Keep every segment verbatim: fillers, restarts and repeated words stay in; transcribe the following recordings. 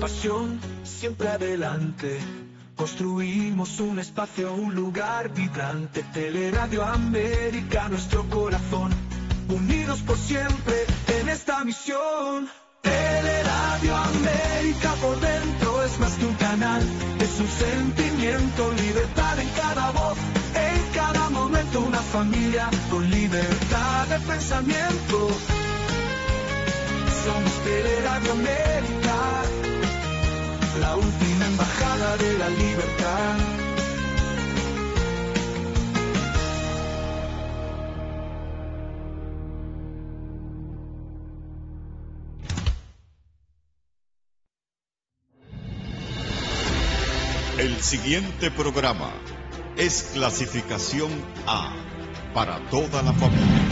pasión, siempre adelante. Construimos un espacio, un lugar vibrante. Teleradio América, nuestro corazón. Unidos por siempre en esta misión. Teleradio América, por dentro es más que un canal. Es un sentimiento, libertad en cada voz. En cada momento una familia con libertad de pensamiento. Somos Teleradio América, la última embajada de la libertad. El siguiente programa es clasificación A para toda la familia.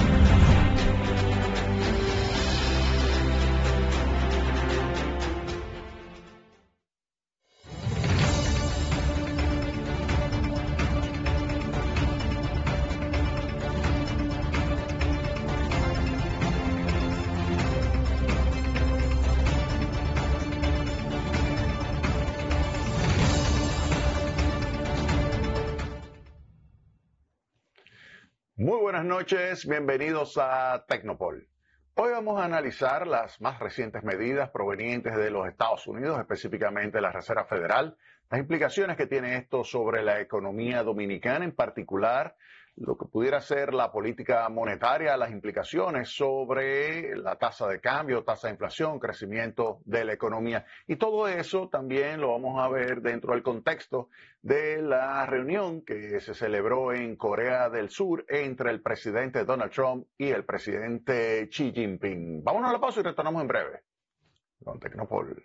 Muy buenas noches, bienvenidos a Tecnopol. Hoy vamos a analizar las más recientes medidas provenientes de los Estados Unidos, específicamente la Reserva Federal, las implicaciones que tiene esto sobre la economía dominicana, en particular lo que pudiera ser la política monetaria, las implicaciones sobre la tasa de cambio, tasa de inflación, crecimiento de la economía. Y todo eso también lo vamos a ver dentro del contexto de la reunión que se celebró en Corea del Sur entre el presidente Donald Trump y el presidente Xi Jinping. Vámonos a la pausa y retornamos en breve con Tecnopol.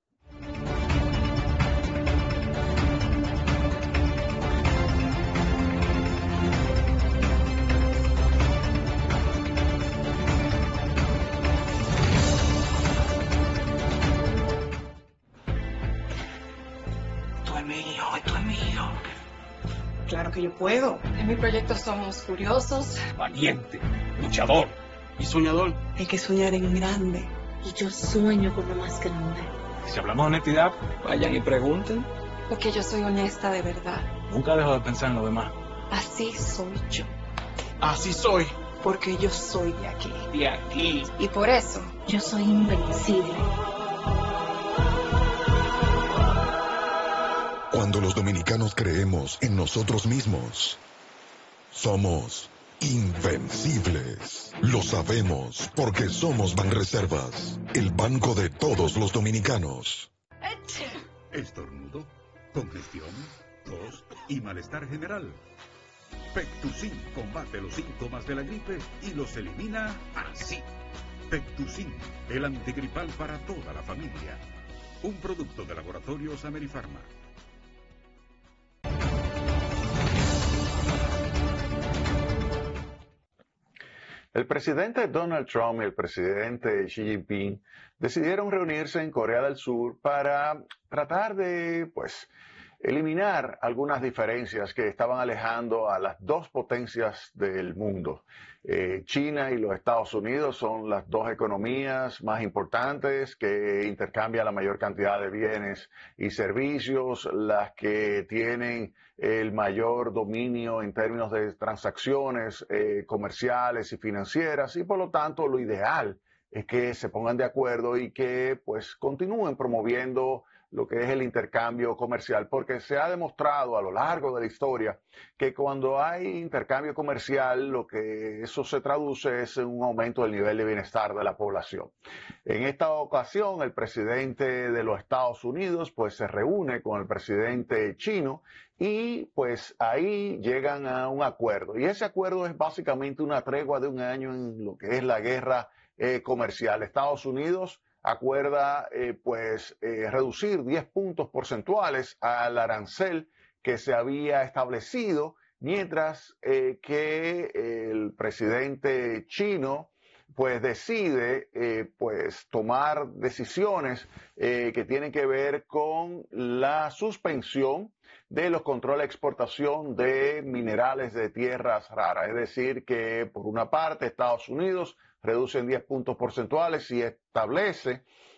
Claro que yo puedo. En mi proyecto somos curiosos, valiente, luchador y soñador. hay que soñar en grande. Y yo sueño con lo más grande. Si hablamos de honestidad, vayan y pregunten. Porque yo soy honesta de verdad. Nunca dejo de pensar en lo demás. Así soy yo. Así soy. Porque yo soy de aquí. De aquí. Y por eso, Yo soy invencible. Cuando los dominicanos creemos en nosotros mismos, somos invencibles. Lo sabemos porque somos Banreservas, el banco de todos los dominicanos. Estornudo, congestión, tos y malestar general. Pectusin combate los síntomas de la gripe y los elimina así. Pectusin, el antigripal para toda la familia. Un producto de Laboratorios Amerifarma. El presidente Donald Trump y el presidente Xi Jinping decidieron reunirse en Corea del Sur para tratar de, pues, eliminar algunas diferencias que estaban alejando a las dos potencias del mundo. Eh, China y los Estados Unidos son las dos economías más importantes que intercambian la mayor cantidad de bienes y servicios, las que tienen el mayor dominio en términos de transacciones eh, comerciales y financieras, y por lo tanto lo ideal es que se pongan de acuerdo y que pues continúen promoviendo lo que es el intercambio comercial, porque se ha demostrado a lo largo de la historia que cuando hay intercambio comercial, lo que eso se traduce es en un aumento del nivel de bienestar de la población. En esta ocasión, el presidente de los Estados Unidos pues se reúne con el presidente chino y pues ahí llegan a un acuerdo. Y ese acuerdo es básicamente una tregua de un año en lo que es la guerra eh, comercial. Estados Unidos acuerda eh, pues eh, reducir diez puntos porcentuales al arancel que se había establecido, mientras eh, que el presidente chino pues decide eh, pues tomar decisiones eh, que tienen que ver con la suspensión de los controles de exportación de minerales de tierras raras. Es decir, que por una parte Estados Unidos reduce en diez puntos porcentuales y establece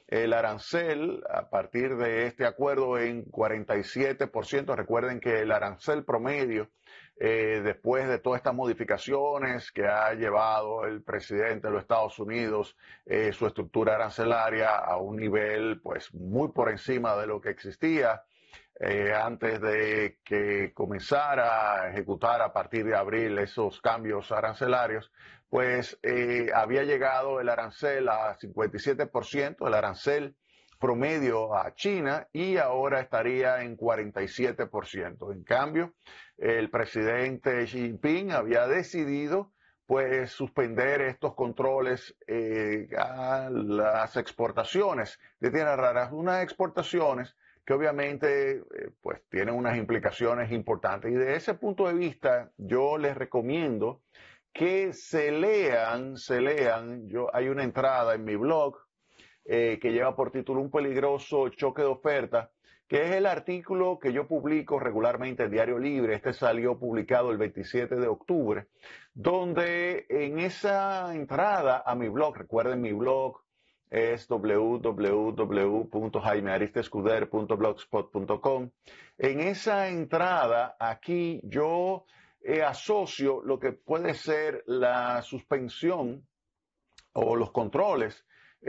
el arancel a partir de este acuerdo en cuarenta y siete por ciento. Recuerden que el arancel promedio, eh, después de todas estas modificaciones que ha llevado el presidente de los Estados Unidos, eh, su estructura arancelaria a un nivel pues muy por encima de lo que existía eh, antes de que comenzara a ejecutar a partir de abril esos cambios arancelarios, pues eh, había llegado el arancel a cincuenta y siete por ciento, el arancel promedio a China, y ahora estaría en cuarenta y siete por ciento. En cambio, el presidente Xi Jinping había decidido pues suspender estos controles eh, a las exportaciones de tierras raras, unas exportaciones que obviamente eh, pues tienen unas implicaciones importantes. Y de ese punto de vista, yo les recomiendo que se lean, se lean, yo, hay una entrada en mi blog eh, que lleva por título Un peligroso choque de oferta, que es el artículo que yo publico regularmente en Diario Libre. Este salió publicado el veintisiete de octubre, donde en esa entrada a mi blog, recuerden mi blog es w w w punto jaime aristescuder punto blogspot punto com. En esa entrada aquí yo eh, asocio lo que puede ser la suspensión o los controles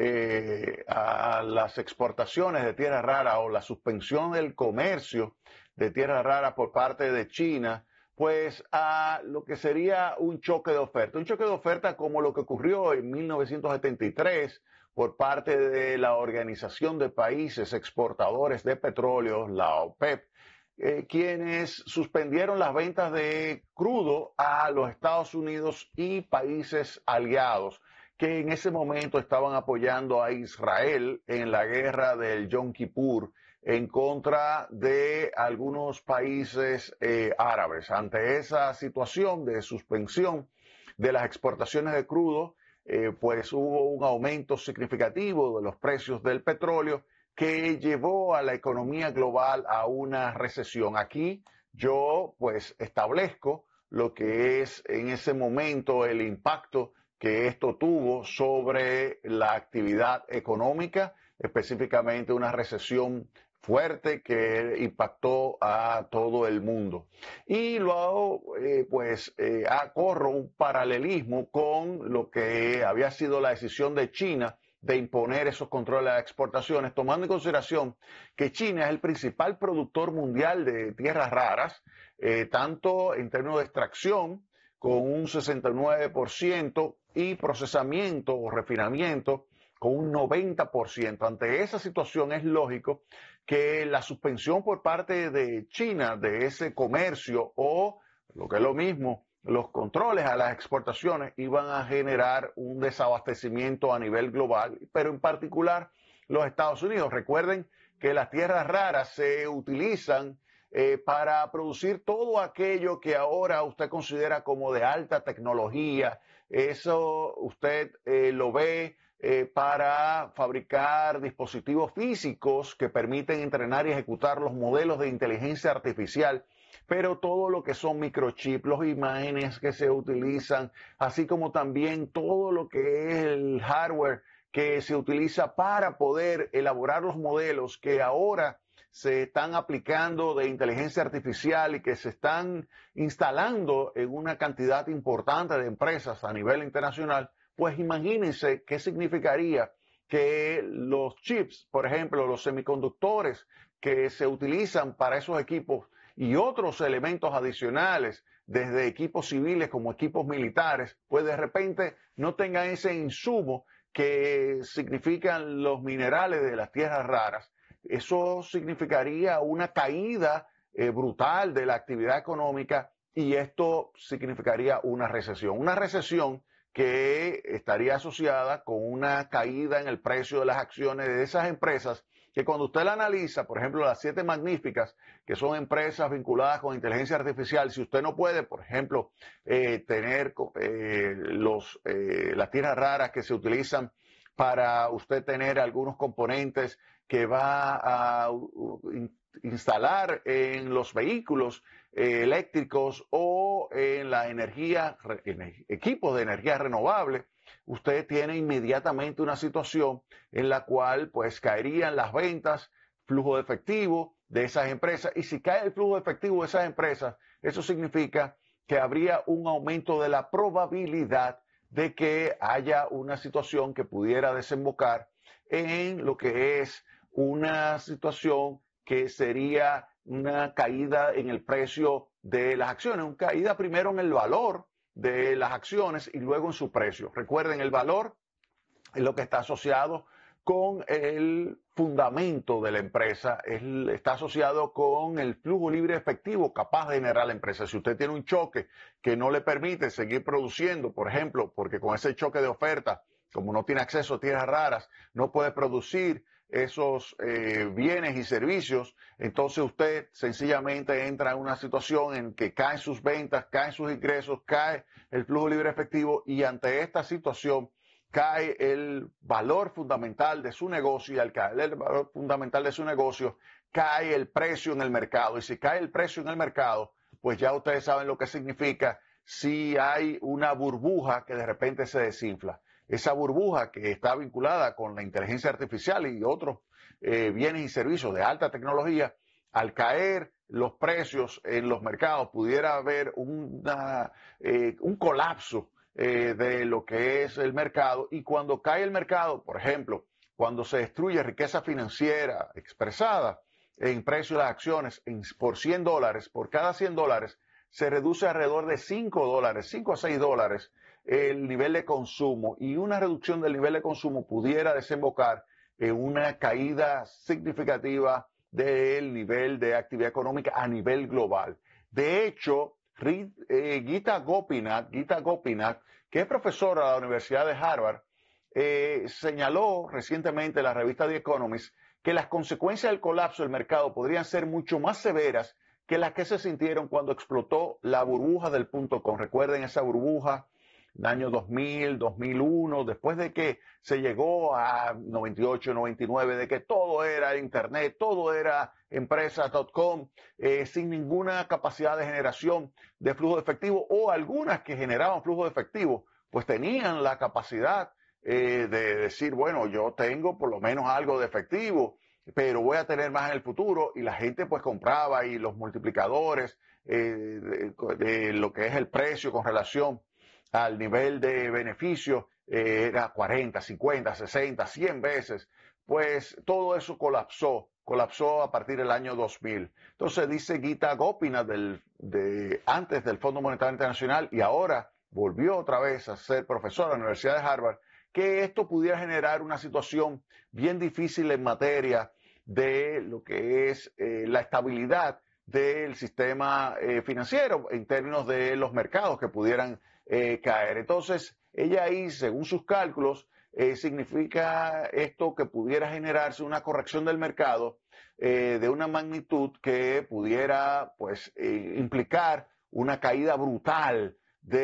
eh, a las exportaciones de tierra rara, o la suspensión del comercio de tierra rara por parte de China, pues a lo que sería un choque de oferta. Un choque de oferta como lo que ocurrió en mil novecientos setenta y tres por parte de la Organización de Países Exportadores de Petróleo, la OPEP, eh, quienes suspendieron las ventas de crudo a los Estados Unidos y países aliados, que en ese momento estaban apoyando a Israel en la guerra del Yom Kippur en contra de algunos países eh, árabes. Ante esa situación de suspensión de las exportaciones de crudo, eh, pues hubo un aumento significativo de los precios del petróleo que llevó a la economía global a una recesión. Aquí yo pues establezco lo que es en ese momento el impacto que esto tuvo sobre la actividad económica, específicamente una recesión fuerte que impactó a todo el mundo. Y luego, eh, pues, eh, corro un paralelismo con lo que había sido la decisión de China de imponer esos controles a exportaciones, tomando en consideración que China es el principal productor mundial de tierras raras, eh, tanto en términos de extracción, con un sesenta y nueve por ciento, y procesamiento o refinamiento con un noventa por ciento. Ante esa situación es lógico que la suspensión por parte de China de ese comercio, o lo que es lo mismo, los controles a las exportaciones, iban a generar un desabastecimiento a nivel global, pero en particular los Estados Unidos. Recuerden que las tierras raras se utilizan eh, para producir todo aquello que ahora usted considera como de alta tecnología. Eso usted eh, lo ve eh, para fabricar dispositivos físicos que permiten entrenar y ejecutar los modelos de inteligencia artificial, pero todo lo que son microchips, las imágenes que se utilizan, así como también todo lo que es el hardware que se utiliza para poder elaborar los modelos que ahora se están aplicando de inteligencia artificial y que se están instalando en una cantidad importante de empresas a nivel internacional. Pues imagínense qué significaría que los chips, por ejemplo, los semiconductores que se utilizan para esos equipos y otros elementos adicionales, desde equipos civiles como equipos militares, pues de repente no tengan ese insumo que significan los minerales de las tierras raras. Eso significaría una caída eh, brutal de la actividad económica, y esto significaría una recesión. Una recesión que estaría asociada con una caída en el precio de las acciones de esas empresas que, cuando usted la analiza, por ejemplo, las siete magníficas, que son empresas vinculadas con inteligencia artificial, si usted no puede, por ejemplo, eh, tener eh, los, eh, las tierras raras que se utilizan para usted tener algunos componentes que va a uh, instalar en los vehículos eh, eléctricos o en la energía, en equipos de energía renovable, usted tiene inmediatamente una situación en la cual pues caerían las ventas, flujo de efectivo de esas empresas, y si cae el flujo de efectivo de esas empresas, eso significa que habría un aumento de la probabilidad de que haya una situación que pudiera desembocar en lo que es una situación que sería una caída en el precio de las acciones, una caída primero en el valor de las acciones y luego en su precio. Recuerden, el valor es lo que está asociado con el fundamento de la empresa, es, está asociado con el flujo libre efectivo capaz de generar la empresa. Si usted tiene un choque que no le permite seguir produciendo, por ejemplo, porque con ese choque de oferta, como no tiene acceso a tierras raras, no puede producir esos eh, bienes y servicios, entonces usted sencillamente entra en una situación en que caen sus ventas, caen sus ingresos, cae el flujo libre efectivo, y ante esta situación cae el valor fundamental de su negocio, y al caer el valor fundamental de su negocio, cae el precio en el mercado. Y si cae el precio en el mercado, pues ya ustedes saben lo que significa si hay una burbuja que de repente se desinfla. Esa burbuja que está vinculada con la inteligencia artificial y otros eh, bienes y servicios de alta tecnología, al caer los precios en los mercados, pudiera haber una, eh, un colapso eh, de lo que es el mercado. Y cuando cae el mercado, por ejemplo, cuando se destruye riqueza financiera expresada en precio de las acciones en, por cien dólares, por cada cien dólares, se reduce alrededor de cinco dólares, cinco a seis dólares el nivel de consumo, y una reducción del nivel de consumo pudiera desembocar en una caída significativa del nivel de actividad económica a nivel global. De hecho, eh, Gita Gopinath, Gita Gopinath, que es profesora de la Universidad de Harvard, eh, señaló recientemente en la revista The Economist que las consecuencias del colapso del mercado podrían ser mucho más severas que las que se sintieron cuando explotó la burbuja del punto com. Recuerden esa burbuja en el año dos mil, dos mil uno, después de que se llegó a noventa y ocho, noventa y nueve, de que todo era internet, todo era empresas punto com, eh, sin ninguna capacidad de generación de flujo de efectivo, o algunas que generaban flujo de efectivo, pues tenían la capacidad eh, de decir, bueno, yo tengo por lo menos algo de efectivo, pero voy a tener más en el futuro, y la gente pues compraba, y los multiplicadores eh, de, de lo que es el precio con relación al nivel de beneficio eh, era cuarenta, cincuenta, sesenta, cien veces, pues todo eso colapsó, colapsó a partir del año dos mil. Entonces dice Gita Gopinath, del, de, antes del Fondo Monetario Internacional, y ahora volvió otra vez a ser profesor de la Universidad de Harvard, que esto pudiera generar una situación bien difícil en materia de lo que es eh, la estabilidad del sistema eh, financiero en términos de los mercados que pudieran eh, caer. Entonces, ella ahí, según sus cálculos, eh, significa esto que pudiera generarse una corrección del mercado eh, de una magnitud que pudiera pues eh, implicar una caída brutal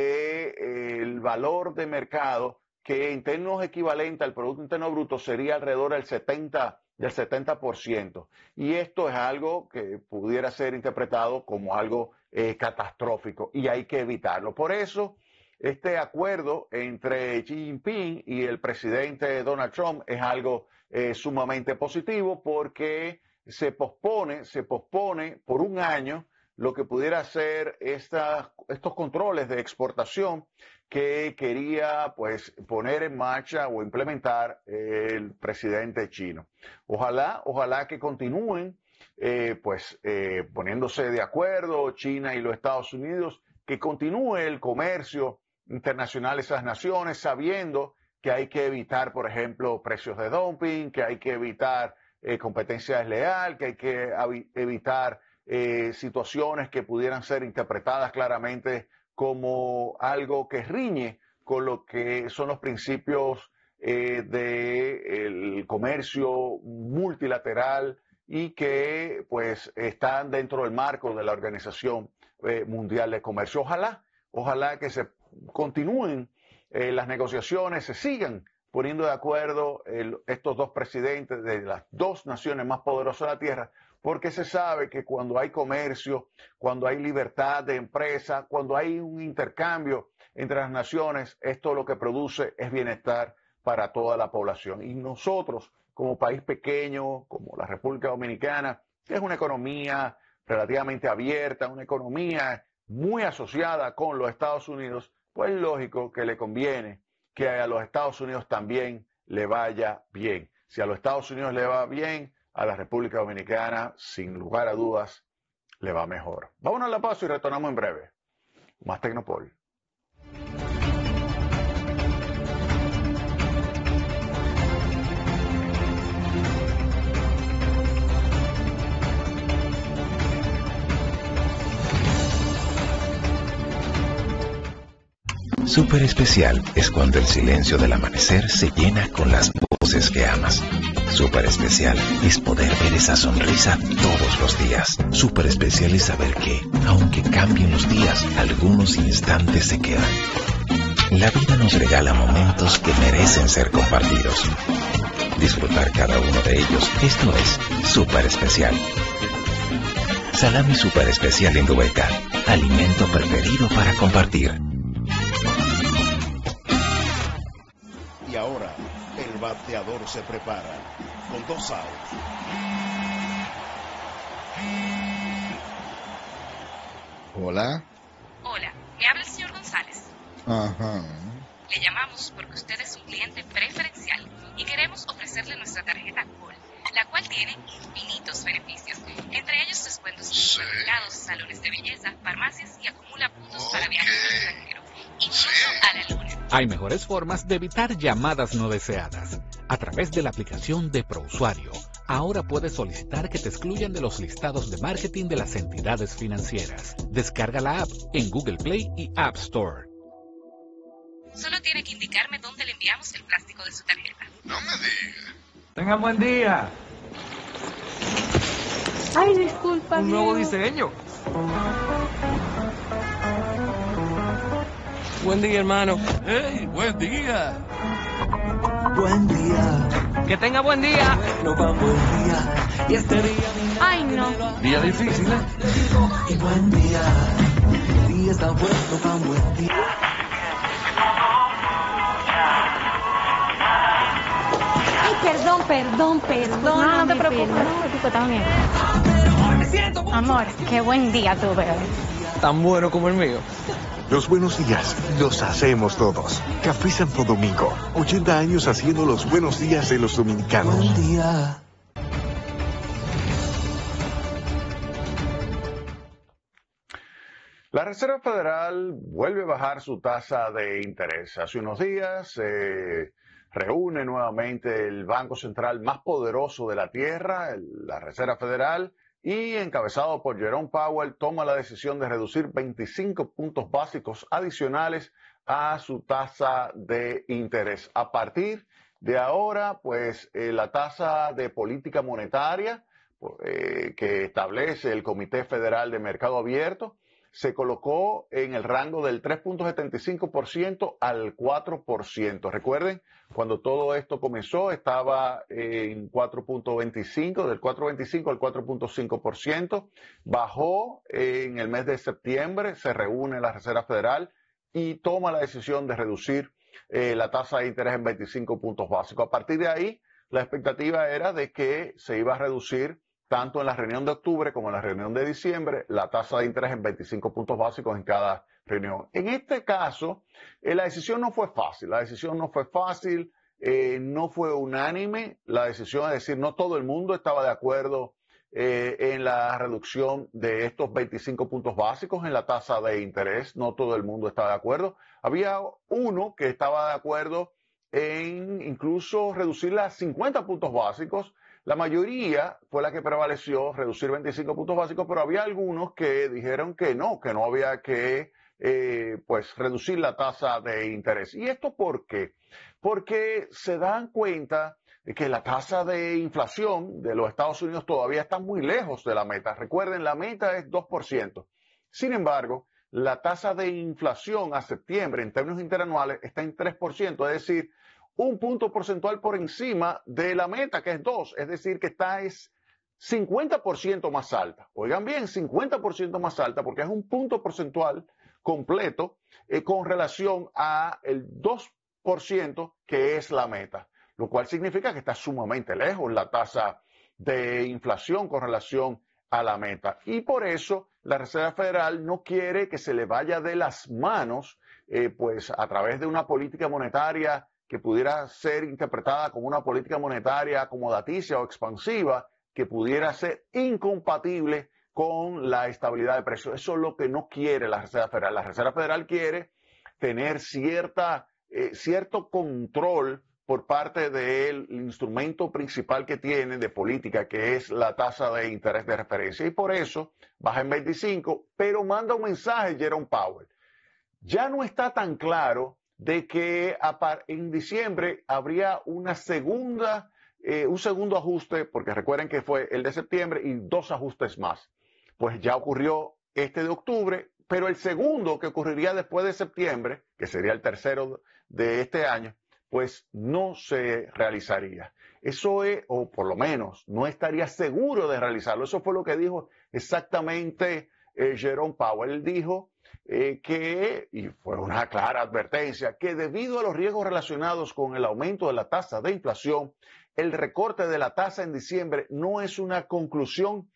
del de, valor de mercado, que en términos equivalentes al Producto Interno Bruto sería alrededor del setenta, del setenta por ciento. Y esto es algo que pudiera ser interpretado como algo eh, catastrófico, y hay que evitarlo. Por eso, este acuerdo entre Xi Jinping y el presidente Donald Trump es algo eh, sumamente positivo, porque se pospone, se pospone por un año lo que pudiera ser esta, estos controles de exportación que quería pues poner en marcha o implementar el presidente chino. Ojalá, ojalá que continúen eh, pues eh, poniéndose de acuerdo China y los Estados Unidos, que continúe el comercio internacional de esas naciones, sabiendo que hay que evitar, por ejemplo, precios de dumping, que hay que evitar eh, competencia desleal, que hay que evitar eh, situaciones que pudieran ser interpretadas claramente como algo que riñe con lo que son los principios eh, del comercio multilateral, y que pues están dentro del marco de la Organización eh, Mundial de Comercio. Ojalá, ojalá que se continúen eh, las negociaciones, se sigan poniendo de acuerdo el, estos dos presidentes de las dos naciones más poderosas de la Tierra, porque se sabe que cuando hay comercio, cuando hay libertad de empresa, cuando hay un intercambio entre las naciones, esto lo que produce es bienestar para toda la población. Y nosotros, como país pequeño, como la República Dominicana, que es una economía relativamente abierta, una economía muy asociada con los Estados Unidos, pues es lógico que le conviene que a los Estados Unidos también le vaya bien. Si a los Estados Unidos le va bien, a la República Dominicana, sin lugar a dudas, le va mejor. Vámonos a la pausa y retornamos en breve. Más Tecnopol. Súper especial es cuando el silencio del amanecer se llena con las voces que amas. Súper especial es poder ver esa sonrisa todos los días. Súper especial es saber que, aunque cambien los días, algunos instantes se quedan. La vida nos regala momentos que merecen ser compartidos. Disfrutar cada uno de ellos, esto es Súper especial. Salami Súper especial Indubeca, alimento preferido para compartir. Y ahora, el bateador se prepara con dos outs. Hola. Hola, me habla el señor González. Ajá. Le llamamos porque usted es un cliente preferencial y queremos ofrecerle nuestra tarjeta Gol, la cual tiene infinitos beneficios, entre ellos descuentos en supermercados, salones de belleza, farmacias y acumula puntos okay. para viajes al extranjero, incluso a la luna. Hay mejores formas de evitar llamadas no deseadas. A través de la aplicación de ProUsuario, ahora puedes solicitar que te excluyan de los listados de marketing de las entidades financieras. Descarga la app en Google Play y App Store. Solo tiene que indicarme dónde le enviamos el plástico de su tarjeta. No me diga. Tengan buen día. Ay, disculpa. Un nuevo diseño. Buen día, hermano. ¡Hey, buen día! Buen día. Que tenga buen día. No va buen día. Y este día. Ay, no. Día difícil, ¿eh? Y buen día. El día está bueno, va buen día. Ay, perdón, perdón, perdón. No, no te preocupes. No te preocupes también. Amor, qué buen día tuve hoy. Tan bueno como el mío. Los buenos días los hacemos todos. Café Santo Domingo, ochenta años haciendo los buenos días de los dominicanos. Buen día. La Reserva Federal vuelve a bajar su tasa de interés. Hace unos días se eh, reúne nuevamente el Banco Central más poderoso de la Tierra, la Reserva Federal, y encabezado por Jerome Powell, toma la decisión de reducir veinticinco puntos básicos adicionales a su tasa de interés. A partir de ahora, pues eh, la tasa de política monetaria eh, que establece el Comité Federal de Mercado Abierto se colocó en el rango del tres punto setenta y cinco por ciento al cuatro por ciento. Recuerden, cuando todo esto comenzó estaba en cuatro punto veinticinco, del cuatro punto veinticinco al cuatro punto cinco por ciento. Bajó en el mes de septiembre, se reúne la Reserva Federal y toma la decisión de reducir eh, la tasa de interés en veinticinco puntos básicos. A partir de ahí, la expectativa era de que se iba a reducir tanto en la reunión de octubre como en la reunión de diciembre, la tasa de interés en veinticinco puntos básicos en cada reunión. En este caso, eh, la decisión no fue fácil, la decisión no fue fácil, eh, no fue unánime, la decisión, es decir, no todo el mundo estaba de acuerdo eh, en la reducción de estos veinticinco puntos básicos en la tasa de interés, no todo el mundo estaba de acuerdo. Había uno que estaba de acuerdo en incluso reducirla a cincuenta puntos básicos. La mayoría fue la que prevaleció, reducir veinticinco puntos básicos, pero había algunos que dijeron que no, que no había que eh, pues reducir la tasa de interés. ¿Y esto por qué? Porque se dan cuenta de que la tasa de inflación de los Estados Unidos todavía está muy lejos de la meta. Recuerden, la meta es dos por ciento. Sin embargo, la tasa de inflación a septiembre en términos interanuales está en tres por ciento, es decir, un punto porcentual por encima de la meta, que es dos, es decir, que está es cincuenta por ciento más alta. Oigan bien, cincuenta por ciento más alta, porque es un punto porcentual completo eh, con relación a el dos por ciento que es la meta, lo cual significa que está sumamente lejos la tasa de inflación con relación a la meta. Y por eso la Reserva Federal no quiere que se le vaya de las manos, eh, pues a través de una política monetaria que pudiera ser interpretada como una política monetaria acomodaticia o expansiva, que pudiera ser incompatible con la estabilidad de precios. Eso es lo que no quiere la Reserva Federal. La Reserva Federal quiere tener cierta, eh, cierto control por parte del instrumento principal que tiene de política, que es la tasa de interés de referencia. Y por eso baja en veinticinco, pero manda un mensaje Jerome Powell. Ya no está tan claro de que en diciembre habría una segunda, eh, un segundo ajuste, porque recuerden que fue el de septiembre y dos ajustes más. Pues ya ocurrió este de octubre, pero el segundo que ocurriría después de septiembre, que sería el tercero de este año, pues no se realizaría. Eso es, o por lo menos, no estaría seguro de realizarlo. Eso fue lo que dijo exactamente eh, Jerome Powell. Él dijo eh, que, y fue una clara advertencia, que debido a los riesgos relacionados con el aumento de la tasa de inflación, el recorte de la tasa en diciembre no es una conclusión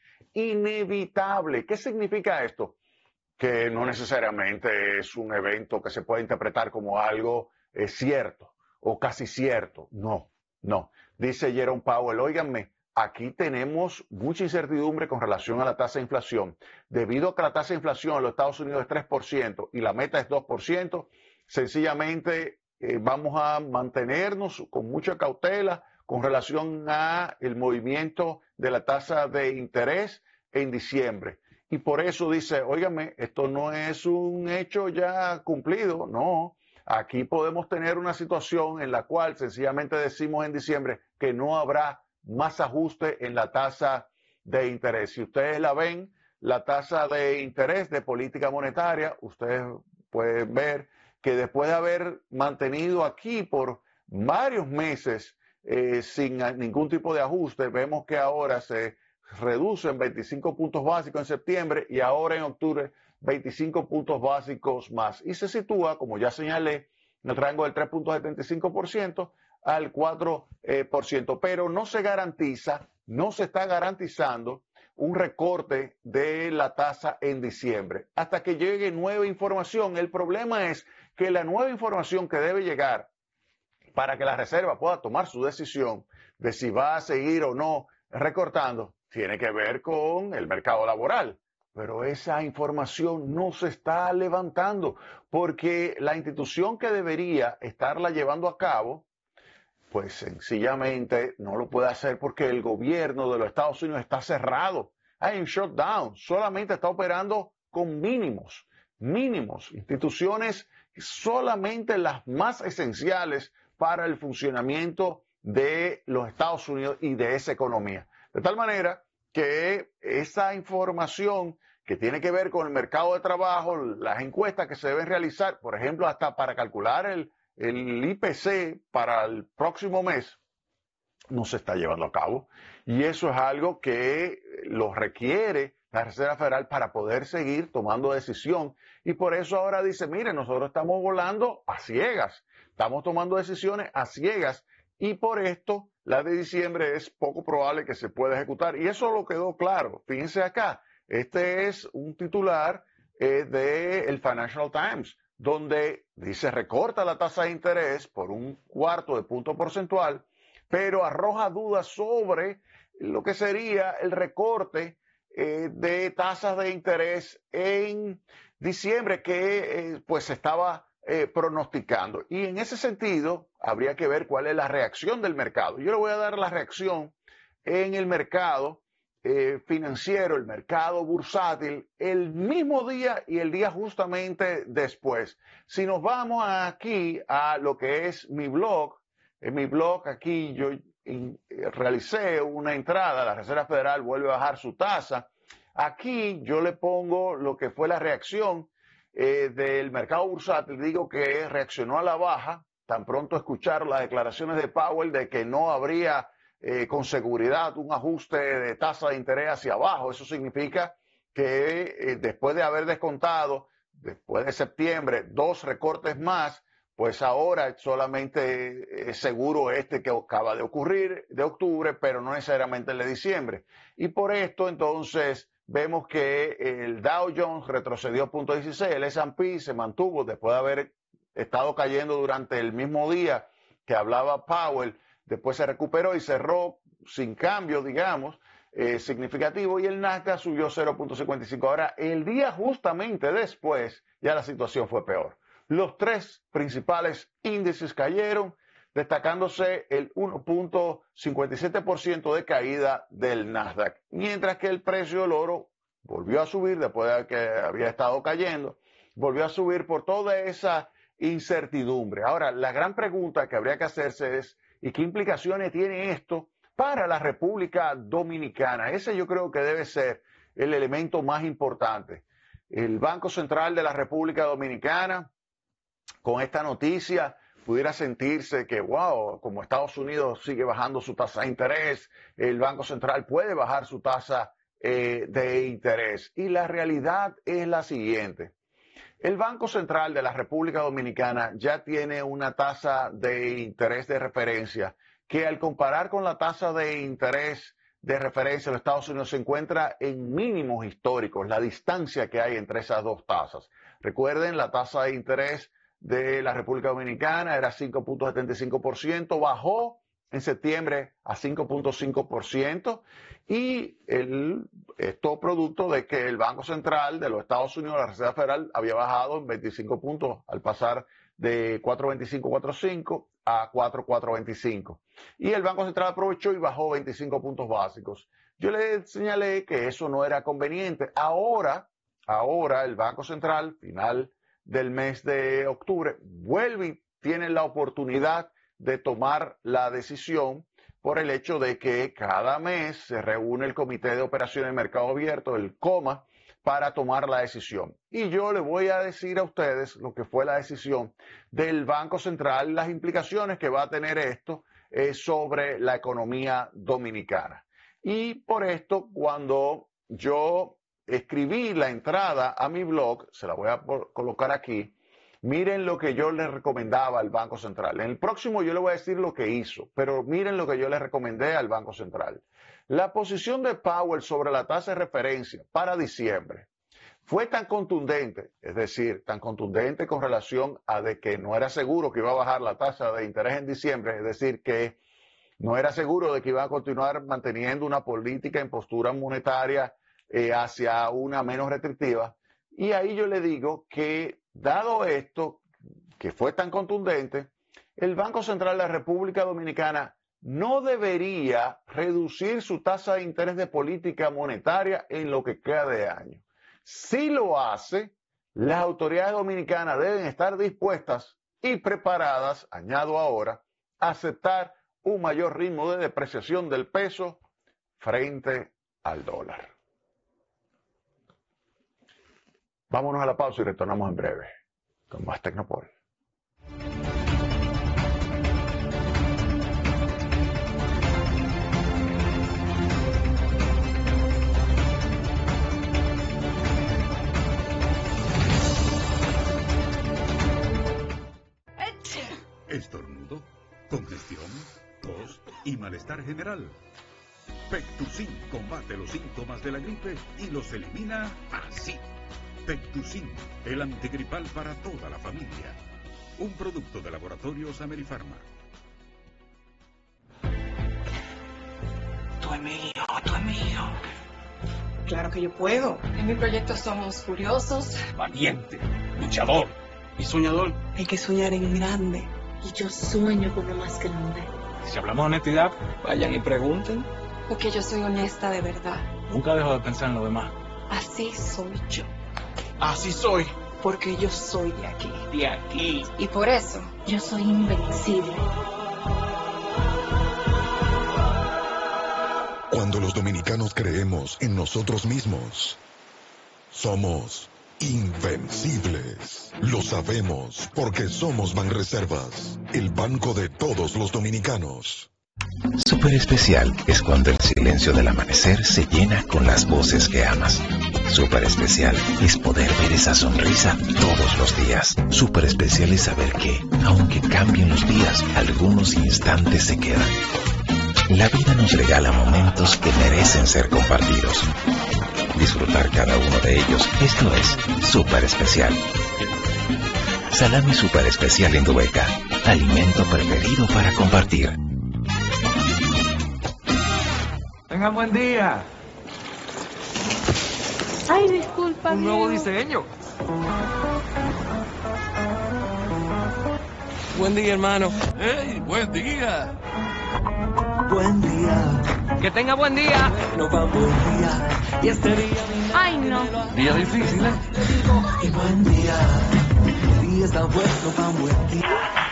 inevitable. ¿Qué significa esto? Que no necesariamente es un evento que se puede interpretar como algo eh, cierto o casi cierto. No, no. Dice Jerome Powell, óiganme, aquí tenemos mucha incertidumbre con relación a la tasa de inflación. Debido a que la tasa de inflación en los Estados Unidos es tres por ciento y la meta es dos por ciento, sencillamente eh, vamos a mantenernos con mucha cautela con relación a el movimiento de la tasa de interés en diciembre. Y por eso dice, óigame, esto no es un hecho ya cumplido, no. Aquí podemos tener una situación en la cual sencillamente decimos en diciembre que no habrá más ajuste en la tasa de interés. Si ustedes la ven, la tasa de interés de política monetaria, ustedes pueden ver que después de haber mantenido aquí por varios meses eh, sin ningún tipo de ajuste, vemos que ahora se reduce en veinticinco puntos básicos en septiembre y ahora en octubre veinticinco puntos básicos más. Y se sitúa, como ya señalé, en el rango del tres punto setenta y cinco por ciento al cuatro por ciento. Pero no se garantiza, no se está garantizando un recorte de la tasa en diciembre hasta que llegue nueva información. El problema es que la nueva información que debe llegar para que la Reserva pueda tomar su decisión de si va a seguir o no recortando tiene que ver con el mercado laboral. Pero esa información no se está levantando porque la institución que debería estarla llevando a cabo, pues sencillamente no lo puede hacer porque el gobierno de los Estados Unidos está cerrado. Hay un shutdown, solamente está operando con mínimos, mínimos, instituciones solamente las más esenciales para el funcionamiento de los Estados Unidos y de esa economía. De tal manera que esa información que tiene que ver con el mercado de trabajo, las encuestas que se deben realizar, por ejemplo, hasta para calcular el, el I P C para el próximo mes, no se está llevando a cabo. Y eso es algo que lo requiere la Reserva Federal para poder seguir tomando decisión. Y por eso ahora dice, mire, nosotros estamos volando a ciegas, estamos tomando decisiones a ciegas. Y por esto, la de diciembre es poco probable que se pueda ejecutar. Y eso lo quedó claro. Fíjense acá, este es un titular eh, del Financial Times, donde dice recorta la tasa de interés por un cuarto de punto porcentual, pero arroja dudas sobre lo que sería el recorte eh, de tasas de interés en diciembre que eh, pues estaba Eh, pronosticando. Y en ese sentido, habría que ver cuál es la reacción del mercado. Yo le voy a dar la reacción en el mercado eh, financiero, el mercado bursátil, el mismo día y el día justamente después. Si nos vamos aquí a lo que es mi blog, en mi blog aquí yo in, realicé una entrada, la Reserva Federal vuelve a bajar su tasa. Aquí yo le pongo lo que fue la reacción Eh, del mercado bursátil, digo que reaccionó a la baja, tan pronto escucharon las declaraciones de Powell de que no habría eh, con seguridad un ajuste de tasa de interés hacia abajo. Eso significa que eh, después de haber descontado después de septiembre, dos recortes más, pues ahora solamente es seguro este que acaba de ocurrir de octubre, pero no necesariamente el de diciembre. Y por esto entonces vemos que el Dow Jones retrocedió punto dieciséis, el S and P se mantuvo después de haber estado cayendo durante el mismo día que hablaba Powell, después se recuperó y cerró sin cambio, digamos, eh, significativo, y el Nasdaq subió cero punto cincuenta y cinco. Ahora, el día justamente después, ya la situación fue peor. Los tres principales índices cayeron, destacándose el uno punto cincuenta y siete por ciento de caída del Nasdaq, mientras que el precio del oro volvió a subir después de que había estado cayendo, volvió a subir por toda esa incertidumbre. Ahora, la gran pregunta que habría que hacerse es, ¿y qué implicaciones tiene esto para la República Dominicana? Ese yo creo que debe ser el elemento más importante. El Banco Central de la República Dominicana, con esta noticia, pudiera sentirse que, wow, como Estados Unidos sigue bajando su tasa de interés, el Banco Central puede bajar su tasa eh, de interés. Y la realidad es la siguiente. El Banco Central de la República Dominicana ya tiene una tasa de interés de referencia que, al comparar con la tasa de interés de referencia de los Estados Unidos, se encuentra en mínimos históricos, la distancia que hay entre esas dos tasas. Recuerden, la tasa de interés de la República Dominicana era cinco punto setenta y cinco por ciento, bajó en septiembre a cinco punto cinco por ciento, y el, esto producto de que el Banco Central de los Estados Unidos, la Reserva Federal, había bajado en veinticinco puntos al pasar de cuatro punto veinticinco cuarenta y cinco a cuatro punto cuatrocientos veinticinco. Y el Banco Central aprovechó y bajó veinticinco puntos básicos. Yo le señalé que eso no era conveniente. Ahora, ahora el Banco Central, final del mes de octubre, vuelve y tiene la oportunidad de tomar la decisión por el hecho de que cada mes se reúne el Comité de Operaciones de Mercado Abierto, el COMA, para tomar la decisión. Y yo le voy a decir a ustedes lo que fue la decisión del Banco Central, las implicaciones que va a tener esto eh, sobre la economía dominicana. Y por esto, cuando yo escribí la entrada a mi blog, se la voy a colocar aquí, miren lo que yo le recomendaba al Banco Central. En el próximo yo le voy a decir lo que hizo, pero miren lo que yo le recomendé al Banco Central. La posición de Powell sobre la tasa de referencia para diciembre fue tan contundente, es decir, tan contundente con relación a de que no era seguro que iba a bajar la tasa de interés en diciembre, es decir, que no era seguro de que iba a continuar manteniendo una política en postura monetaria eh, hacia una menos restrictiva. Y ahí yo le digo que, dado esto, que fue tan contundente, el Banco Central de la República Dominicana no debería reducir su tasa de interés de política monetaria en lo que queda de año. Si lo hace, las autoridades dominicanas deben estar dispuestas y preparadas, añado ahora, a aceptar un mayor ritmo de depreciación del peso frente al dólar. Vámonos a la pausa y retornamos en breve con más Tecnopol. Estornudo, congestión, tos y malestar general. Pectusin combate los síntomas de la gripe y los elimina así. Pectusin, el antigripal para toda la familia. Un producto de Laboratorios Amerifarma. Tú es mío, tú es mío. Claro que yo puedo. En mi proyecto somos curiosos, valiente, luchador y soñador. hay que soñar en grande. Y yo sueño con lo más grande. Si hablamos de honestidad, vayan y pregunten. Porque yo soy honesta de verdad. Nunca dejo de pensar en lo demás. Así soy yo. Así soy. Porque yo soy de aquí. De aquí. Y por eso, Yo soy invencible. Cuando los dominicanos creemos en nosotros mismos, somos invencibles. Lo sabemos porque somos Banreservas, el banco de todos los dominicanos. Súper especial es cuando el silencio del amanecer se llena con las voces que amas. Súper especial es poder ver esa sonrisa todos los días. Súper especial es saber que, aunque cambien los días, algunos instantes se quedan. La vida nos regala momentos que merecen ser compartidos. Disfrutar cada uno de ellos, esto es Súper Especial. Salami Súper Especial Indubeca, alimento preferido para compartir. Tengan buen día. Ay, disculpa. Un nuevo diseño. Buen día, hermano. ¡Hey, buen día! Buen día. Que tenga buen día. No va buen día. Y este día. Ay, no. Día difícil, ¿eh? Y buen día. El día está bueno, va buen día.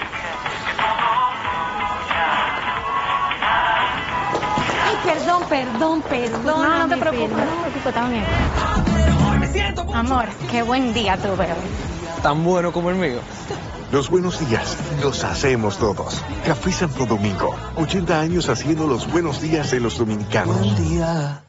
Ay, perdón, perdón, perdón. No, no te preocupes. No, chico, está bien. Amor, qué buen día tuve hoy. Tan bueno como el mío. Los buenos días los hacemos todos. Café Santo Domingo, ochenta años haciendo los buenos días de los dominicanos. Buen día.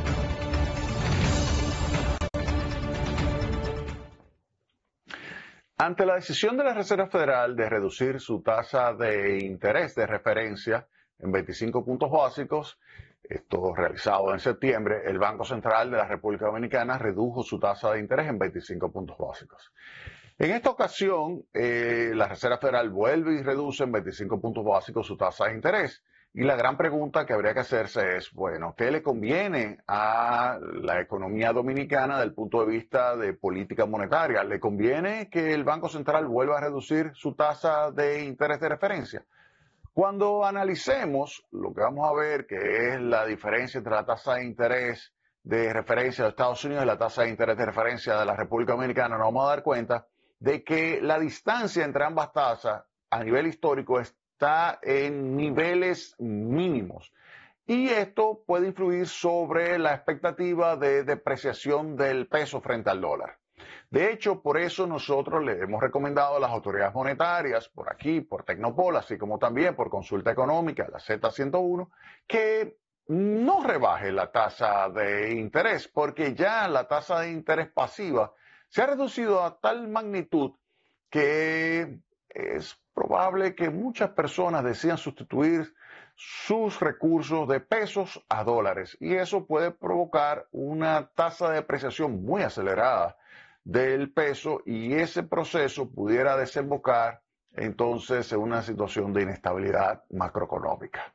Ante la decisión de la Reserva Federal de reducir su tasa de interés de referencia en veinticinco puntos básicos, esto realizado en septiembre, el Banco Central de la República Dominicana redujo su tasa de interés en veinticinco puntos básicos. En esta ocasión, eh, la Reserva Federal vuelve y reduce en veinticinco puntos básicos su tasa de interés. Y la gran pregunta que habría que hacerse es, bueno, ¿qué le conviene a la economía dominicana desde el punto de vista de política monetaria? ¿Le conviene que el Banco Central vuelva a reducir su tasa de interés de referencia? Cuando analicemos lo que vamos a ver, que es la diferencia entre la tasa de interés de referencia de Estados Unidos y la tasa de interés de referencia de la República Dominicana, nos vamos a dar cuenta de que la distancia entre ambas tasas a nivel histórico está en niveles mínimos. Y esto puede influir sobre la expectativa de depreciación del peso frente al dólar. De hecho, por eso nosotros le hemos recomendado a las autoridades monetarias, por aquí, por Tecnopol, así como también por Consulta Económica, la Z ciento uno, que no rebaje la tasa de interés, porque ya la tasa de interés pasiva se ha reducido a tal magnitud que es probable que muchas personas decidan sustituir sus recursos de pesos a dólares, y eso puede provocar una tasa de depreciación muy acelerada del peso, y ese proceso pudiera desembocar entonces en una situación de inestabilidad macroeconómica.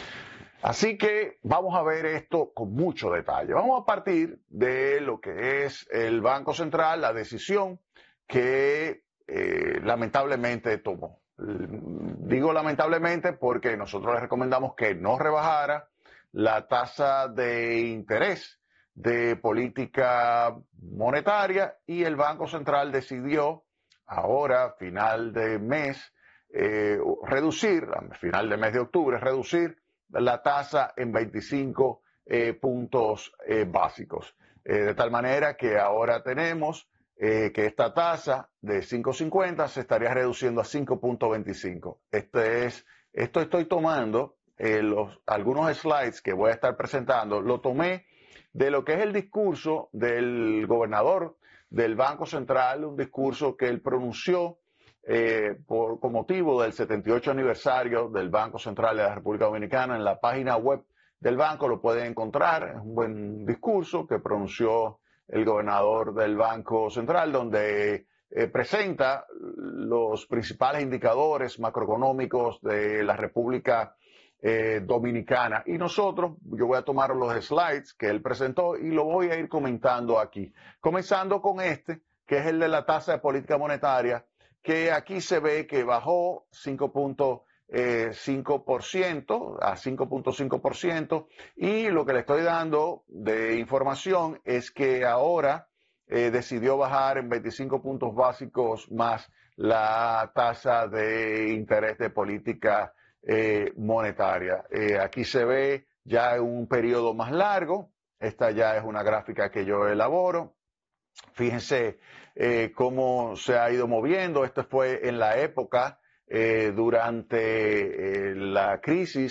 Así que vamos a ver esto con mucho detalle. Vamos a partir de lo que es el Banco Central, la decisión que eh, lamentablemente tomó. Digo lamentablemente porque nosotros les recomendamos que no rebajara la tasa de interés de política monetaria, y el Banco Central decidió ahora, final de mes, eh, reducir, a final de mes de octubre, reducir la tasa en veinticinco eh, puntos eh, básicos. Eh, de tal manera que ahora tenemos eh, que esta tasa de cinco punto cincuenta se estaría reduciendo a cinco punto veinticinco. Este es, esto estoy tomando, eh, los, algunos slides que voy a estar presentando, lo tomé de lo que es el discurso del gobernador del Banco Central, un discurso que él pronunció eh, por, con motivo del setenta y ocho aniversario del Banco Central de la República Dominicana. En la página web del banco lo pueden encontrar. Es un buen discurso que pronunció el gobernador del Banco Central, donde eh, presenta los principales indicadores macroeconómicos de la República Eh, dominicana. Y nosotros, yo voy a tomar los slides que él presentó y lo voy a ir comentando aquí. Comenzando con este, que es el de la tasa de política monetaria, que aquí se ve que bajó cinco punto cinco por ciento a cinco punto cinco por ciento, y lo que le estoy dando de información es que ahora eh, decidió bajar en veinticinco puntos básicos más la tasa de interés de política Eh, monetaria. Eh, aquí se ve ya un periodo más largo. Esta ya es una gráfica que yo elaboro. Fíjense eh, cómo se ha ido moviendo. Esto fue en la época eh, durante eh, la crisis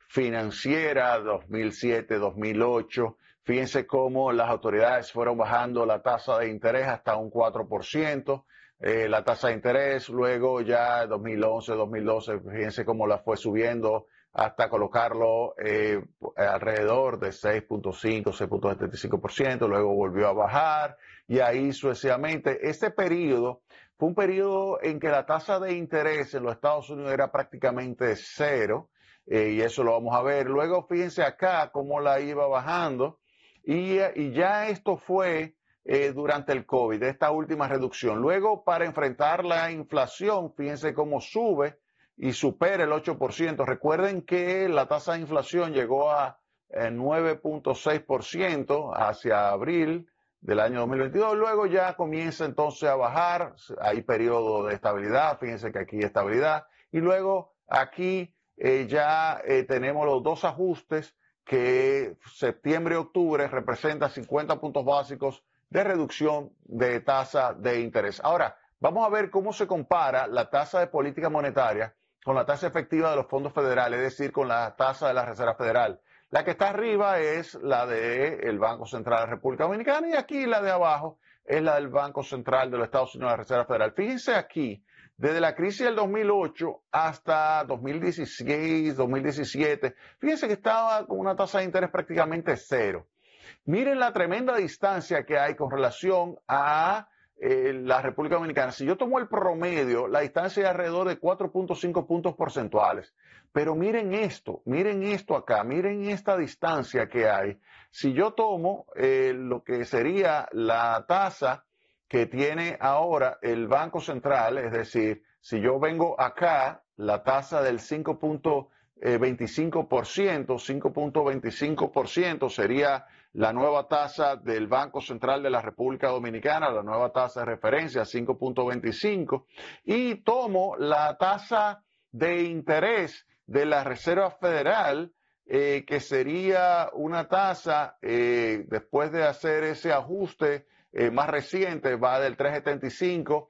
financiera dos mil siete, dos mil ocho. Fíjense cómo las autoridades fueron bajando la tasa de interés hasta un cuatro por ciento. Eh, la tasa de interés, luego ya dos mil once, dos mil doce, fíjense cómo la fue subiendo hasta colocarlo eh, alrededor de seis punto cinco, seis punto setenta y cinco por ciento, luego volvió a bajar y ahí sucesivamente. Este periodo fue un periodo en que la tasa de interés en los Estados Unidos era prácticamente cero, eh, y eso lo vamos a ver. Luego fíjense acá cómo la iba bajando y, y ya esto fue eh, durante el COVID, esta última reducción. Luego, para enfrentar la inflación, fíjense cómo sube y supera el ocho por ciento. Recuerden que la tasa de inflación llegó a eh, nueve punto seis por ciento hacia abril del año dos mil veintidós. Luego ya comienza entonces a bajar. Hay periodo de estabilidad. Fíjense que aquí hay estabilidad. Y luego aquí eh, ya eh, tenemos los dos ajustes que septiembre y octubre representan cincuenta puntos básicos de reducción de tasa de interés. Ahora, vamos a ver cómo se compara la tasa de política monetaria con la tasa efectiva de los fondos federales, es decir, con la tasa de la Reserva Federal. La que está arriba es la del Banco Central de la República Dominicana y aquí la de abajo es la del Banco Central de los Estados Unidos, la Reserva Federal. Fíjense aquí, desde la crisis del dos mil ocho hasta dos mil dieciséis, dos mil diecisiete, fíjense que estaba con una tasa de interés prácticamente cero. Miren la tremenda distancia que hay con relación a eh, la República Dominicana. Si yo tomo el promedio, la distancia es alrededor de cuatro punto cinco puntos porcentuales. Pero miren esto, miren esto acá, miren esta distancia que hay. Si yo tomo eh, lo que sería la tasa que tiene ahora el Banco Central, es decir, si yo vengo acá, la tasa del cinco punto veinticinco por ciento, cinco punto veinticinco por ciento sería la nueva tasa del Banco Central de la República Dominicana, la nueva tasa de referencia, cinco punto veinticinco, y tomo la tasa de interés de la Reserva Federal, eh, que sería una tasa, eh, después de hacer ese ajuste eh, más reciente, va del tres punto setenta y cinco